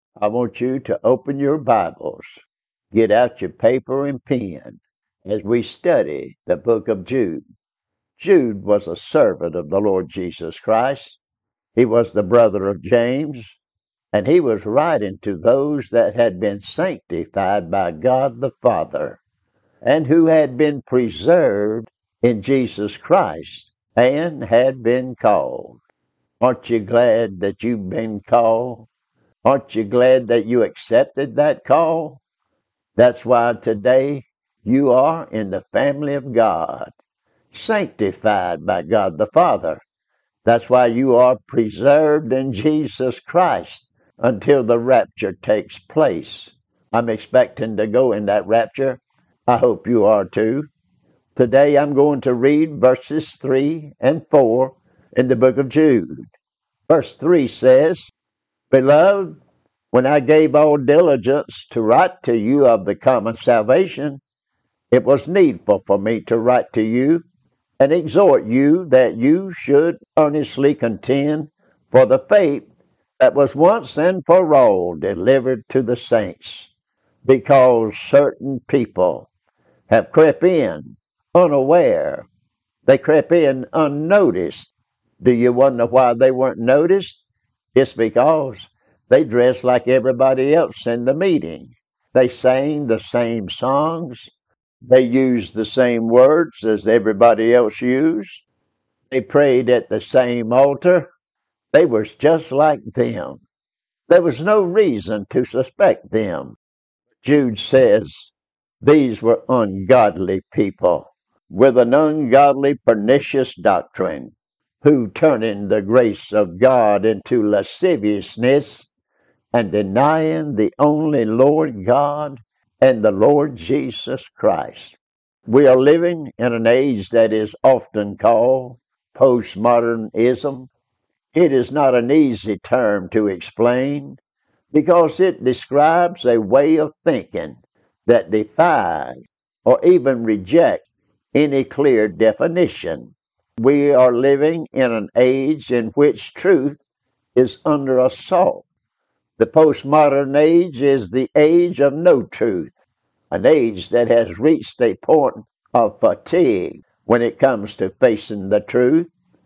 I want you to open your Bibles, get out your paper and pen as we study the book of Jude. Jude was a servant of the Lord Jesus Christ. He was the brother of James, and he was writing to those that had been sanctified by God the Father and who had been preserved in Jesus Christ and had been called. Aren't you glad that you've been called? Aren't you glad that you accepted that call? That's why today you are in the family of God, sanctified by God the Father. That's why you are preserved in Jesus Christ until the rapture takes place. I'm expecting to go in that rapture. I hope you are too. Today I'm going to read verses 3 and 4 in the book of Jude. Verse 3 says, Beloved, when I gave all diligence to write to you of the common salvation, it was needful for me to write to you and exhort you that you should earnestly contend for the faith that was once and for all delivered to the saints, because certain people have crept in unaware. They crept in unnoticed. Do you wonder why they weren't noticed? It's because they dressed like everybody else in the meeting. They sang the same songs. They used the same words as everybody else used. They prayed at the same altar. They was just like them. There was no reason to suspect them. Jude says these were ungodly people with an ungodly, pernicious doctrine, who turning the grace of God into lasciviousness and denying the only Lord God and the Lord Jesus Christ. We are living in an age that is often called postmodernism. It is not an easy term to explain because it describes a way of thinking that defies or even rejects any clear definition. We are living in an age in which truth is under assault. The postmodern age is the age of no truth, an age that has reached a point of fatigue when it comes to facing the truth,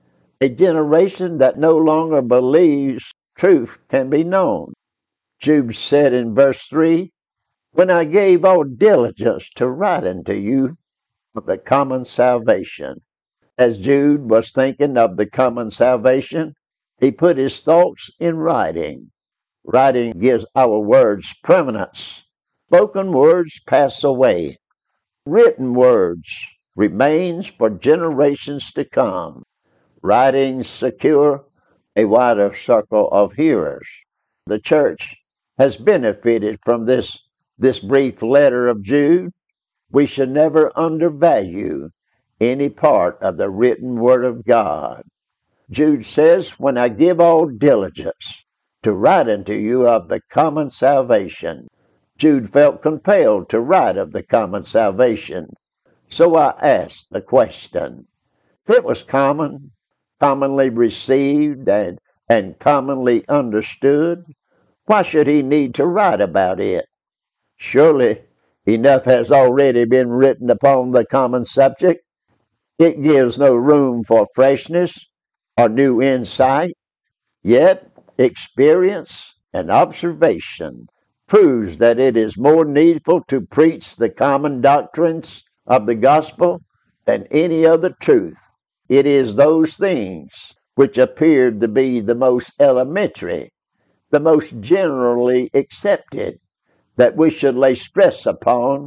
a generation that no longer believes truth can be known. Jude said in verse 3, When I gave all diligence to write unto you of the common salvation. As Jude was thinking of the common salvation, he put his thoughts in writing. Writing gives our words permanence. Spoken words pass away. Written words remains for generations to come. Writings secure a wider circle of hearers. The church has benefited from this brief letter of Jude. We should never undervalue any part of the written word of God. Jude says, When I give all diligence to write unto you of the common salvation. Jude felt compelled to write of the common salvation. So I asked the question, if it was common, commonly received, and commonly understood, why should he need to write about it? Surely enough has already been written upon the common subject. It gives no room for freshness or new insight. Yet experience and observation proves that it is more needful to preach the common doctrines of the gospel than any other truth. It is those things which appeared to be the most elementary, the most generally accepted, that we should lay stress upon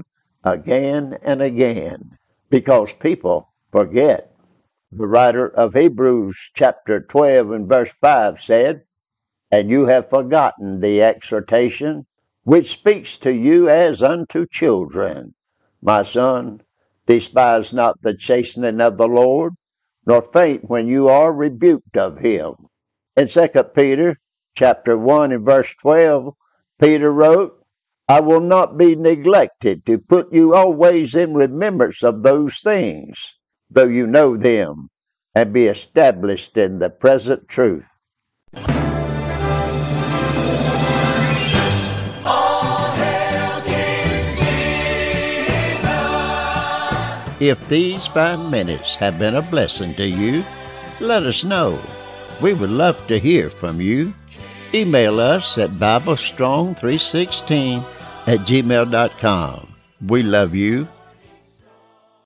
again and again, because people forget. The writer of Hebrews chapter 12 and verse 5 said, And you have forgotten the exhortation which speaks to you as unto children. My son, despise not the chastening of the Lord, nor faint when you are rebuked of him. In 2 Peter chapter 1 and verse 12, Peter wrote, I will not be neglected to put you always in remembrance of those things, though you know them, and be established in the present truth. If these 5 minutes have been a blessing to you, let us know. We would love to hear from you. Email us at BibleStrong316@gmail.com. We love you,